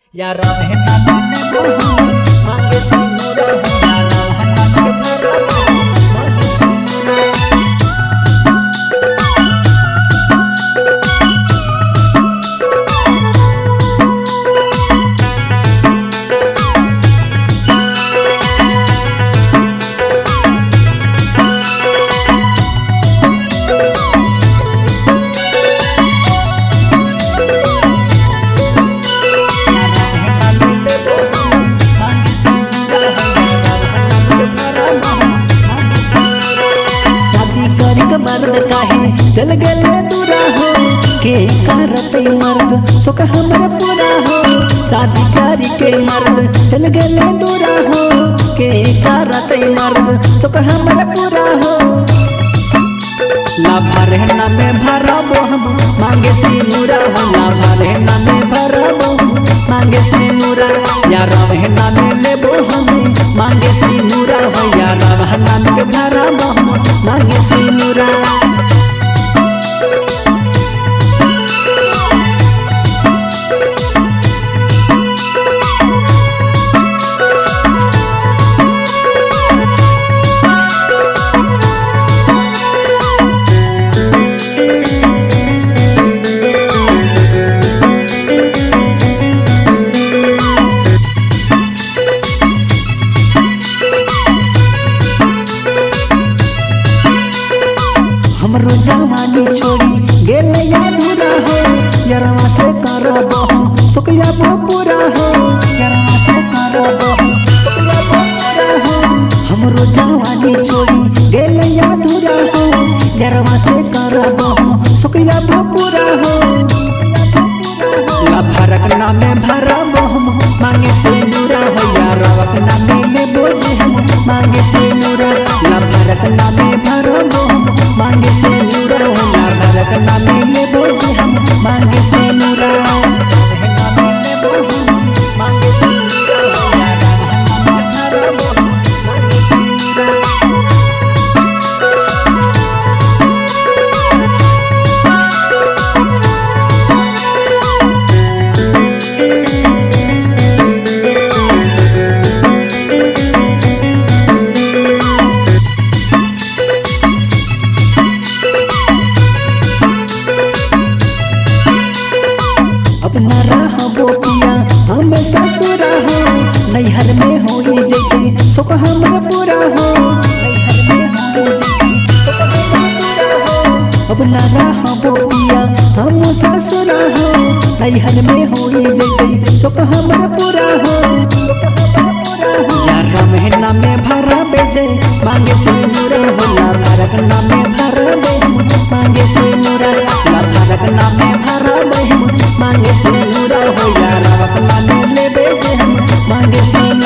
या राम है नाने बहु मांगे सिंदूरा या राम है नाने भरा मांगे सिंदूरा। मर्द काहे चल गए दूरा हो के करत मर्द सुख हमर पूरा हो। शादी करी के मर्द चल गए दूरा हो के करत मर्द सुख हमर पूरा हो। लाभार है ना में भरबो हम मांगे सिंदूरा हो लाभार है ना में भरबो मांगे सिंदूरा। या राम है ना में लेबो हम मांगे सिंदूरा हो या राम है ना में भरबो हम मांगे सिंदूरा। हमरो जवानी छोड़ी गेल अधूरा हो यरवा से करबो सुखिया पूरा हो यरवा से करबो सुखिया पूरा हो। हमरो जवानी छोड़ी गेल अधूरा हो यरवा से करबो सुखिया पूरा हो। लाभरक नामे भरबो हम मांगे सिंदूरा हो या रवक नामे लेबो जे हम मांगे सिंदूरा। लाभरक नामे भरबो हम मांगे सिंदूरा हो लाभरक नामे लेबो जे हम मांगे सिंदूरा। मांगे सिंदूरा हो या राम नामे भरबो मांगे सिंदूरा। अपना रहबो पिया हम ससुरा हो नैहर में हो जैते सुख हमर पूरा हो नैहर में हो जैते सुख हमर पूरा हो। अपना रहबो पिया हम ससुरा हो नैहर में हो जैते सुख हमर पूरा हो। या राम है नामे भरबे जय मांगे सिंदूरा हो लाभरक नामे भरबे मांगे सिंदूरा। लाभरक नामे भरबे मांगे सिंदूरा हो या राम नामे लेबे जे हम मांगे सिंदूरा।